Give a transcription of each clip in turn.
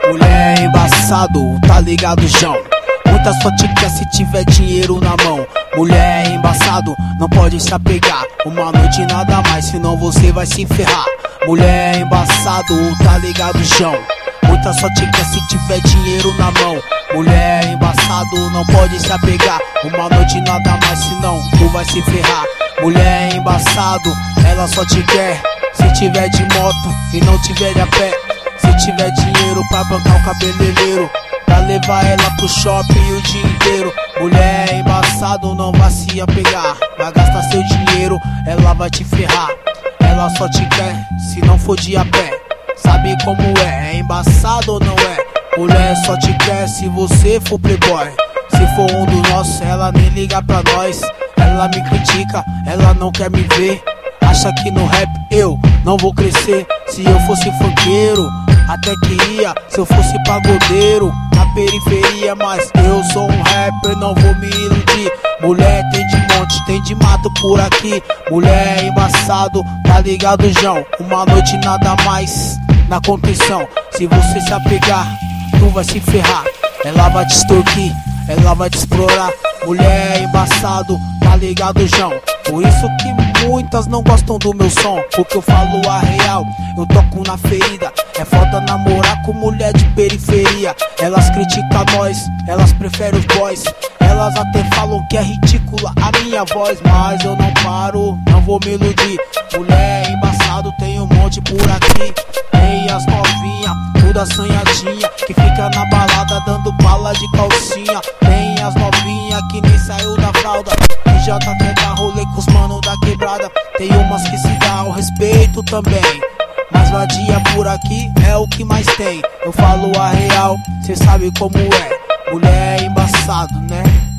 Mulher embaçado, tá ligado, João? Muita só te quer se tiver dinheiro na mão. Mulher embaçado, não pode se apegar. Uma noite nada mais, senão você vai se ferrar. Mulher embaçado, tá ligado, João? Muita só te quer se tiver dinheiro na mão. Mulher embaçado, não pode se apegar. Uma noite nada mais, senão tu vai se ferrar. Mulher embaçado, ela só te quer se tiver de moto e não tiver de a pé. Se tiver dinheiro pra bancar o cabeleireiro, pra levar ela pro shopping o dia inteiro. Mulher embaçado, não vai se apegar. Vai gastar seu dinheiro, ela vai te ferrar. Ela só te quer se não for de a pé. Sabe como é embaçado ou não é? Mulher só te quer se você for playboy. Se for um dos nossos, ela nem liga pra nós. Ela me critica, ela não quer me ver. Acha que no rap eu não vou crescer. Se eu fosse funkeiro, até queria. Se eu fosse pagodeiro, na periferia. Mas eu sou um rapper, não vou me iludir. Mulher tem de monte, tem de mato por aqui. Mulher embaçado, tá ligado, João? Uma noite nada mais na contenção. Se você se apegar, tu vai se ferrar. Ela vai te extorquir, ela vai te explorar. Mulher embaçado, tá ligado, João? Por isso que muitas não gostam do meu som, porque eu falo a real, eu toco na ferida. É foda namorar com mulher de periferia. Elas criticam nós, elas preferem os boys. Elas até falam que é ridícula a minha voz, mas eu não paro, não vou me iludir. Mulher embaçado, tem um monte por aqui. Tem as novinha, toda assanhadinha, que fica na balada dando bala de calcinha. Tem as novinha que nem saiu da fralda, que já tá até dar rolê com os manos da quebrada. Tem umas que se dá o respeito também, mas vadia por aqui é o que mais tem. Eu falo a real, cê sabe como é. Mulher embaçado, né?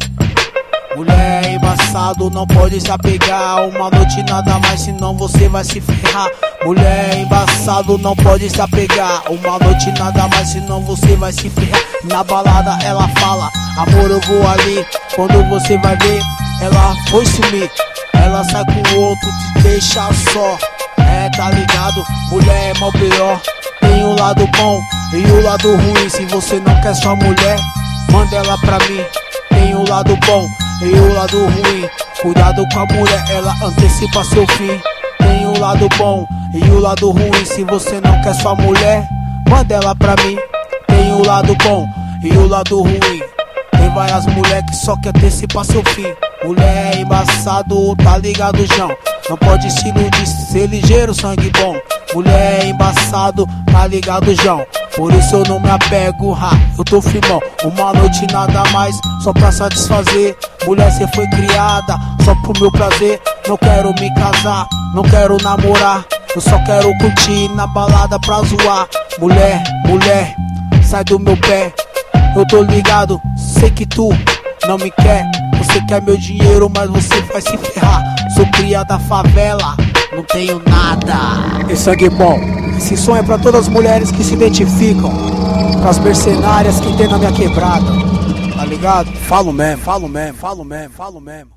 Mulher embaçado, não pode se apegar. Uma noite nada mais, senão você vai se ferrar. Mulher embaçado, não pode se apegar. Uma noite nada mais, senão você vai se ferrar. Na balada ela fala, amor eu vou ali. Quando você vai ver, ela foi sumir. Ela sai com o outro, te deixa só. É, tá ligado? Mulher é mó pior. Tem o lado bom e o lado ruim. Se você não quer sua mulher, manda ela pra mim. Tem o lado bom e o lado ruim. Cuidado com a mulher, ela antecipa seu fim. Tem o lado bom e o lado ruim. Se você não quer sua mulher, manda ela pra mim. Tem o lado bom e o lado ruim. Tem várias mulheres que só quer antecipar seu fim. Mulher embaçado, tá ligado, João? Não pode se iludir, ser ligeiro, sangue bom. Mulher embaçado, tá ligado, João? Por isso eu não me apego, eu tô firmão. Uma noite nada mais, só pra satisfazer. Mulher, cê foi criada só pro meu prazer. Não quero me casar, não quero namorar. Eu só quero curtir na balada pra zoar. Mulher, mulher, sai do meu pé. Eu tô ligado, sei que tu não me quer. Você quer meu dinheiro, mas você vai se ferrar. Sou cria da favela, não tenho nada. E sangue bom, esse som é pra todas as mulheres que se identificam com as mercenárias que tem na minha quebrada. Tá ligado? Falo mesmo, falo mesmo, falo mesmo, falo mesmo.